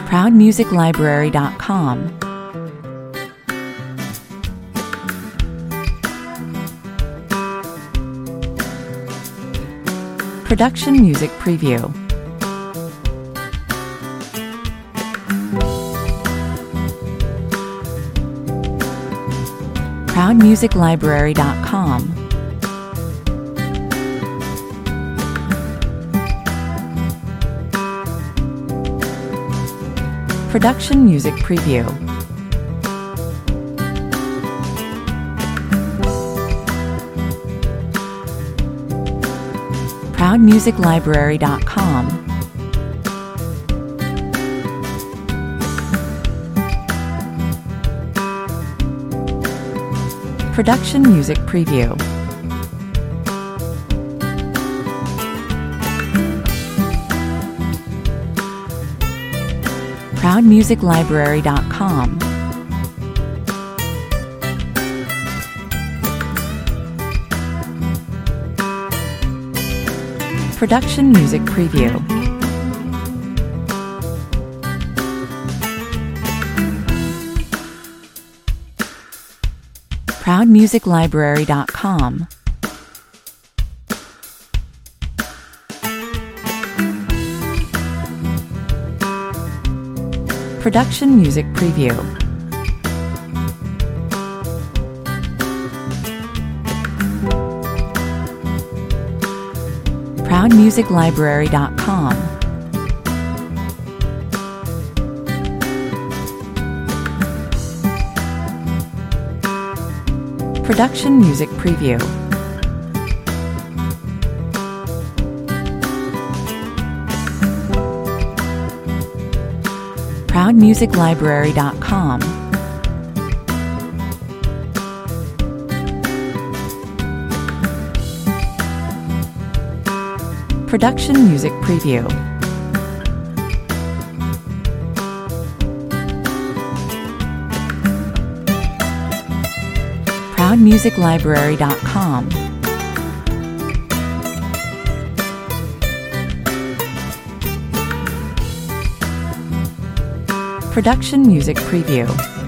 ProudMusicLibrary.com. Production Music Preview. ProudMusicLibrary.com. Production Music Preview. ProudMusicLibrary.com. Production Music Preview. ProudMusicLibrary.com. Production Music Preview. ProudMusicLibrary.com. Production Music Preview. ProudMusicLibrary.com. Production Music Preview. ProudMusicLibrary.com. Production Music Preview. ProudMusicLibrary.com. Production Music Preview.